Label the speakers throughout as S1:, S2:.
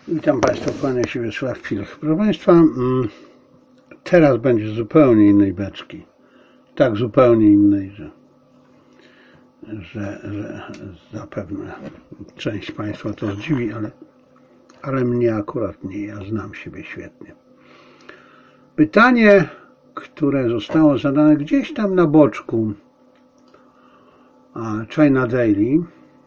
S1: Witam Państwa, kłania się Wiesław Pilch. Proszę Państwa, teraz będzie zupełnie innej beczki. Tak zupełnie innej, że zapewne część Państwa to zdziwi, ale mnie akurat nie, ja znam siebie świetnie. Pytanie, które zostało zadane gdzieś tam na boczku China Daily: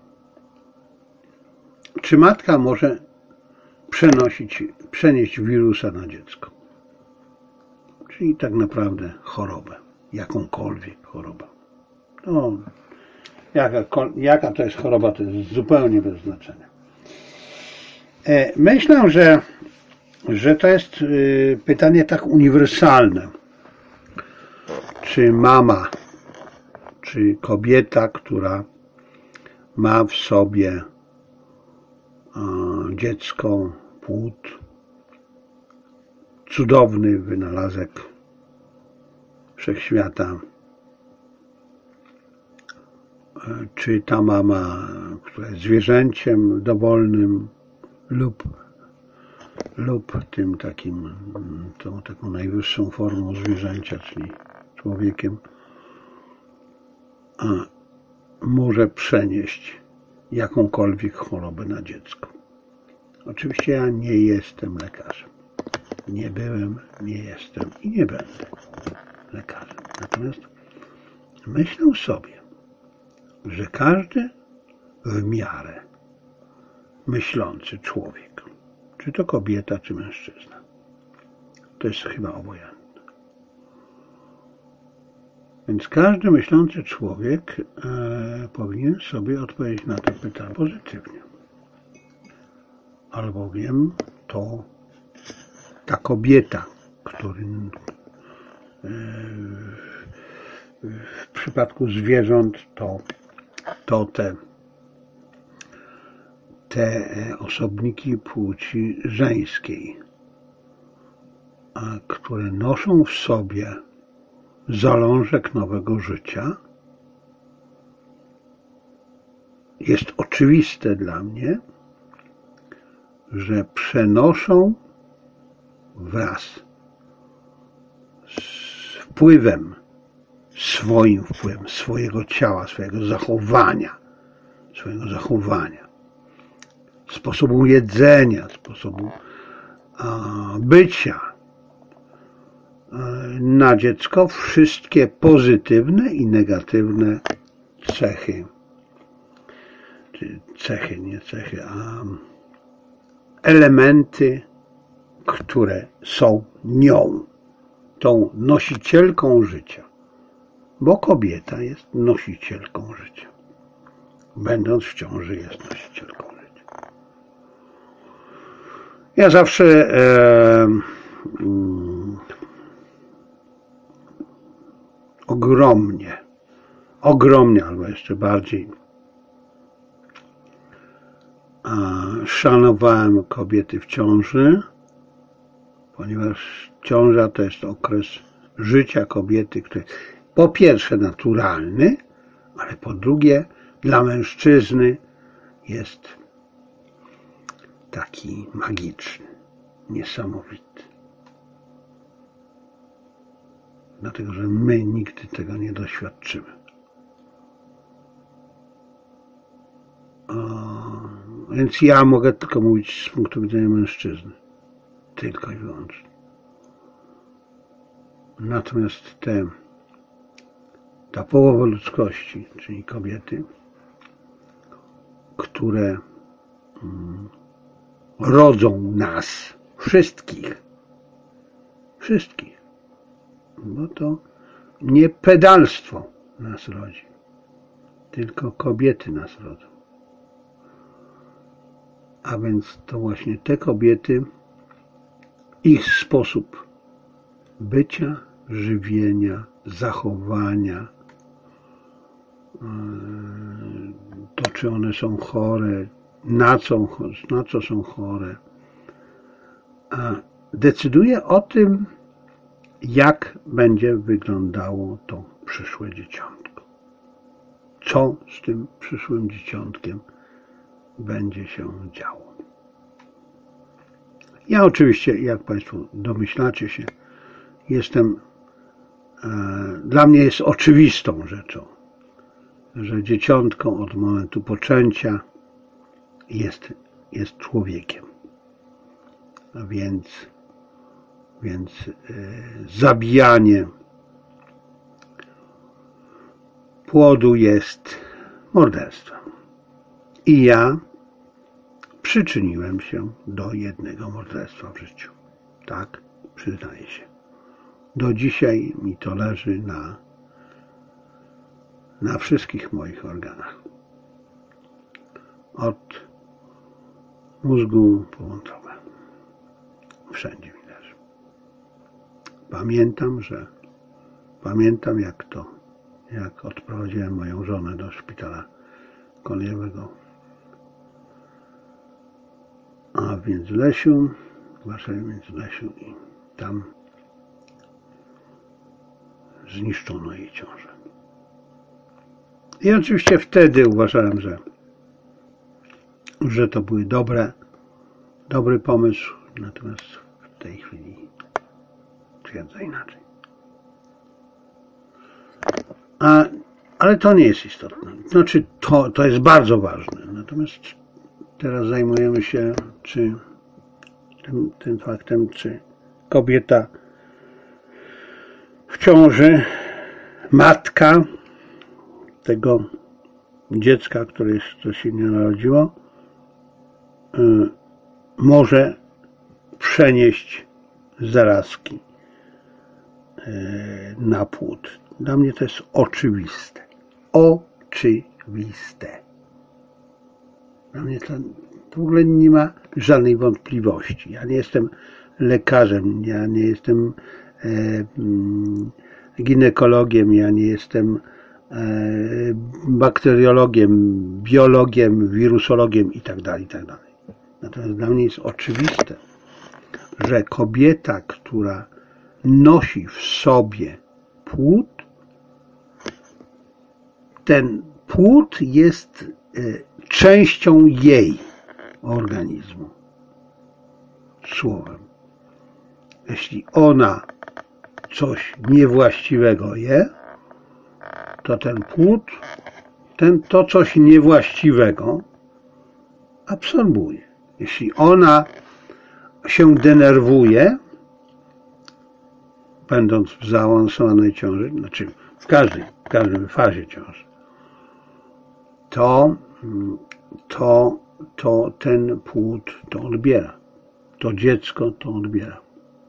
S1: czy matka może przenieść wirusa na dziecko? Czyli tak naprawdę chorobę, jakąkolwiek chorobę. No, jaka to jest choroba, to jest zupełnie bez znaczenia. Myślę, że to jest pytanie tak uniwersalne. Czy mama, czy kobieta, która ma w sobie dziecko, płód, cudowny wynalazek wszechświata, czy ta mama, która jest zwierzęciem dowolnym lub tym takim, tą taką najwyższą formą zwierzęcia, czyli człowiekiem, może przenieść jakąkolwiek chorobę na dziecko. Oczywiście ja nie jestem lekarzem. Nie byłem, nie jestem i nie będę lekarzem. Natomiast myślę sobie, że każdy w miarę myślący człowiek, czy to kobieta, czy mężczyzna, to jest chyba obojętne. Więc każdy myślący człowiek powinien sobie odpowiedzieć na to pytanie pozytywnie. Albowiem to ta kobieta, w przypadku zwierząt to te osobniki płci żeńskiej, które noszą w sobie zalążek nowego życia, jest oczywiste dla mnie, że przenoszą wraz z swoim wpływem, swojego ciała, swojego zachowania, sposobu jedzenia, sposobu bycia na dziecko wszystkie pozytywne i negatywne elementy, które są nią, tą nosicielką życia. Bo kobieta jest nosicielką życia. Będąc w ciąży, jest nosicielką życia. Ja zawsze ogromnie, albo jeszcze bardziej szanowałem kobiety w ciąży, ponieważ ciąża to jest okres życia kobiety, który po pierwsze naturalny, ale po drugie dla mężczyzny jest taki magiczny, niesamowity. Dlatego, że my nigdy tego nie doświadczymy. Więc ja mogę tylko mówić z punktu widzenia mężczyzny. Tylko i wyłącznie. Natomiast ta połowa ludzkości, czyli kobiety, które rodzą nas, wszystkich, bo to nie pedalstwo nas rodzi, tylko kobiety nas rodzą. A więc to właśnie te kobiety, ich sposób bycia, żywienia, zachowania, to czy one są chore, na co są chore, decyduje o tym, jak będzie wyglądało to przyszłe dzieciątko. Co z tym przyszłym dzieciątkiem będzie się działo. Ja oczywiście, jak Państwo domyślacie się, dla mnie jest oczywistą rzeczą, że dzieciątko od momentu poczęcia jest człowiekiem. A więc zabijanie płodu jest morderstwem. I ja przyczyniłem się do jednego morderstwa w życiu. Tak, przyznaję się. Do dzisiaj mi to leży na wszystkich moich organach. Od mózgu po wątrobę. Wszędzie mi leży. Pamiętam jak odprowadziłem moją żonę do szpitala kolejowego. A w Międzylesiu, w Warszawie Międzylesiu, i tam zniszczono jej ciążę. I oczywiście wtedy uważałem, że to był dobry pomysł, natomiast w tej chwili twierdzę inaczej. Ale to nie jest istotne. Znaczy, to jest bardzo ważne. Natomiast teraz zajmujemy się tym faktem, czy kobieta w ciąży, matka tego dziecka, które jeszcze się nie narodziło, może przenieść zarazki na płód. Dla mnie to jest oczywiste. Oczywiste. Dla mnie to w ogóle nie ma żadnej wątpliwości. Ja nie jestem lekarzem, ja nie jestem ginekologiem, ja nie jestem bakteriologiem, biologiem, wirusologiem itd. Natomiast dla mnie jest oczywiste, że kobieta, która nosi w sobie płód, ten płód jest częścią jej organizmu. Słowem. Jeśli ona coś niewłaściwego je, to ten płód, to coś niewłaściwego absorbuje. Jeśli ona się denerwuje, będąc w zaawansowanej ciąży, znaczy w każdej fazie ciąży, to ten płód to odbiera. To dziecko to odbiera.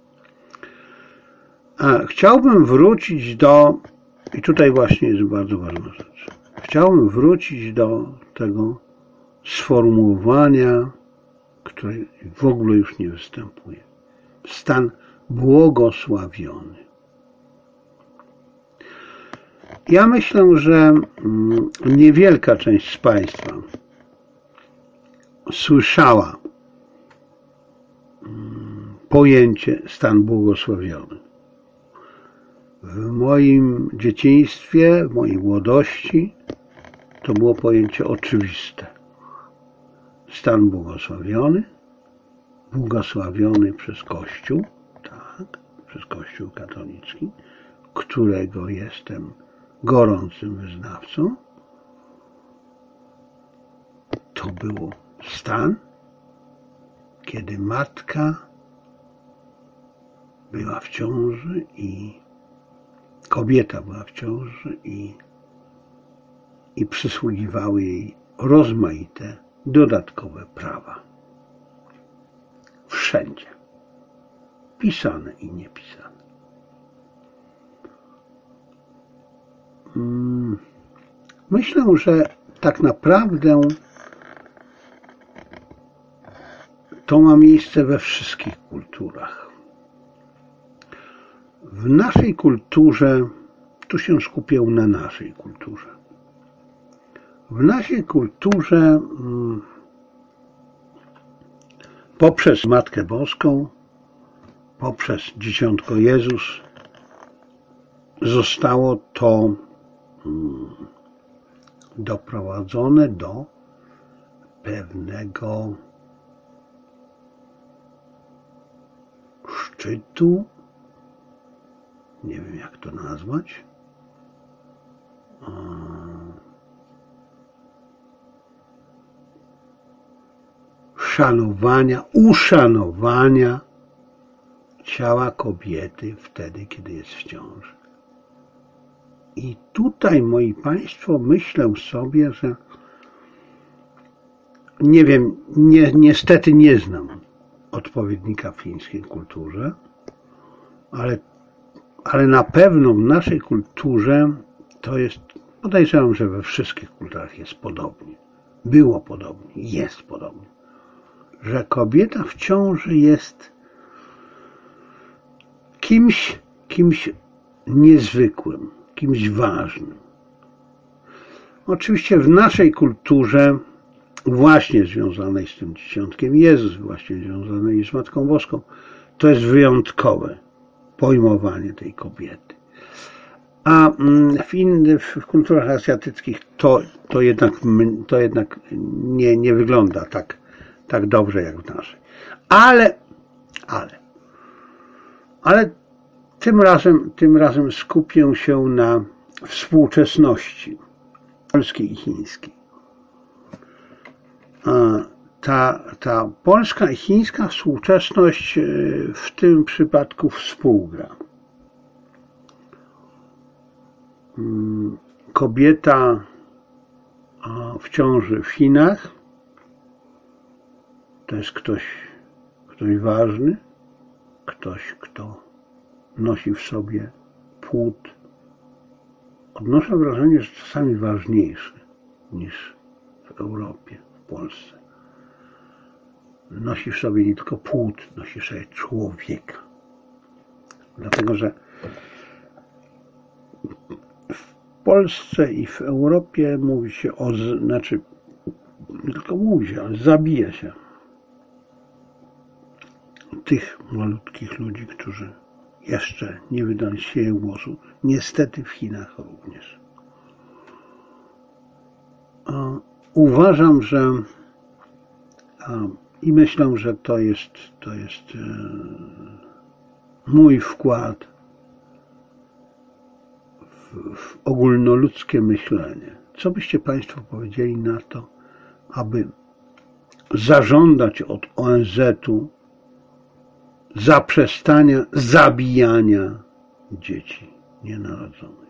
S1: Chciałbym wrócić i tutaj właśnie jest bardzo ważna rzecz. Chciałbym wrócić do tego sformułowania, które w ogóle już nie występuje. Stan błogosławiony. Ja myślę, że niewielka część z Państwa słyszała pojęcie stan błogosławiony. W moim dzieciństwie, w mojej młodości to było pojęcie oczywiste. Stan błogosławiony przez Kościół, tak, przez Kościół katolicki, którego jestem gorącym wyznawcą. To był stan, kiedy matka była w ciąży i kobieta była w ciąży i przysługiwały jej rozmaite dodatkowe prawa. Wszędzie. Pisane i niepisane. Myślę, że tak naprawdę to ma miejsce we wszystkich kulturach. W naszej kulturze, tu się skupię na naszej kulturze. W naszej kulturze poprzez Matkę Boską, poprzez Dzieciątko Jezus zostało to doprowadzone do pewnego szczytu, nie wiem jak to nazwać, szanowania, uszanowania ciała kobiety wtedy, kiedy jest w ciąży. I tutaj, moi Państwo, myślę sobie, że nie wiem, niestety nie znam odpowiednika w fińskiej kulturze, ale na pewno w naszej kulturze to jest, podejrzewam, że we wszystkich kulturach jest podobnie. Było podobnie, jest podobnie. Że kobieta w ciąży jest kimś niezwykłym, kimś ważnym. Oczywiście w naszej kulturze, właśnie związanej z tym dzieciątkiem Jezus, właśnie związanej z Matką Boską, to jest wyjątkowe pojmowanie tej kobiety. A w kulturach azjatyckich to jednak nie wygląda tak dobrze jak w naszej. Ale tym razem skupię się na współczesności polskiej i chińskiej. Ta polska i chińska współczesność w tym przypadku współgra. Kobieta w ciąży w Chinach to jest ktoś ważny, ktoś, kto nosi w sobie płód. Odnoszę wrażenie, że czasami ważniejszy niż w Europie, w Polsce. Nosi w sobie nie tylko płód, nosi w sobie człowieka. Dlatego, że w Polsce i w Europie mówi się nie tylko mówi się, ale zabija się tych malutkich ludzi, którzy jeszcze nie wydali się głosu. Niestety w Chinach również. Uważam, że i myślę, że to jest mój wkład w ogólnoludzkie myślenie. Co byście Państwo powiedzieli na to, aby zażądać od ONZ-u zaprzestania zabijania dzieci nienarodzonych?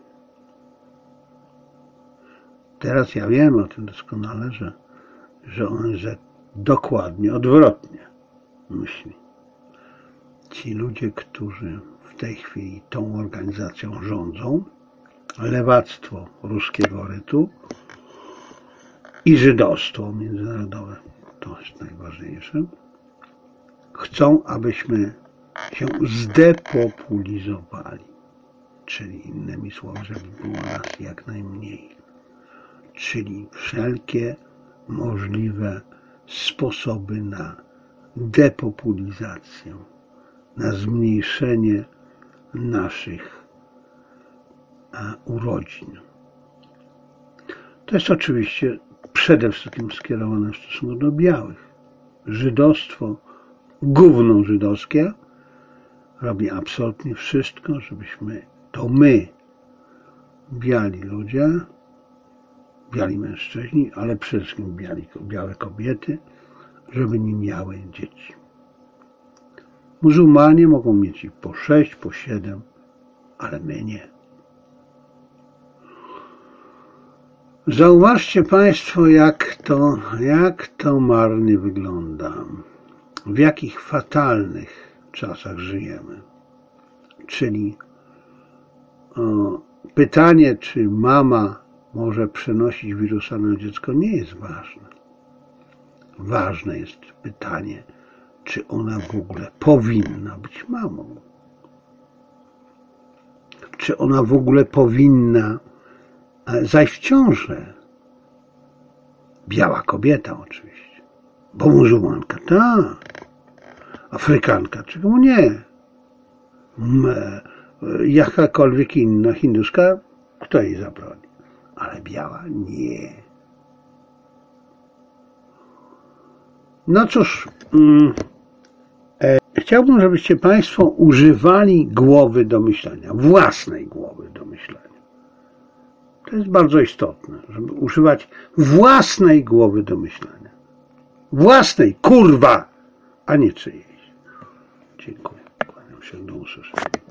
S1: Teraz ja wiem o tym doskonale, że ONZ dokładnie odwrotnie myśli. Ci ludzie, którzy w tej chwili tą organizacją rządzą, lewactwo ruskiego rytu i żydostwo międzynarodowe, to jest najważniejsze, chcą, abyśmy się zdepopulizowali, czyli innymi słowy, żeby było nas jak najmniej, czyli wszelkie możliwe sposoby na depopulizację, na zmniejszenie naszych urodzin. To jest oczywiście przede wszystkim skierowane w stosunku do białych. Żydostwo, gówno żydowskie, robi absolutnie wszystko, żebyśmy, to my, biali ludzie, biali mężczyźni, ale przede wszystkim białe kobiety, żeby nie miały dzieci. Muzułmanie mogą mieć ich po 6, po 7, ale my nie. Zauważcie Państwo, jak to marnie wygląda, w jakich fatalnych czasach żyjemy. Czyli pytanie, czy mama może przenosić wirusa na dziecko, nie jest ważne. Ważne jest pytanie, czy ona w ogóle powinna być mamą. Czy ona w ogóle powinna zajść w ciążę. Biała kobieta oczywiście. Bo muzułmanka, tak. Afrykanka, czego nie. Jakakolwiek inna hinduska, kto jej zabroni. Ale biała nie. No cóż, chciałbym, żebyście Państwo używali głowy do myślenia, własnej głowy do myślenia. To jest bardzo istotne, żeby używać własnej głowy do myślenia. Własnej, kurwa, a nie czyjejś. Dziękuję. Kłaniam się, do usłyszenia.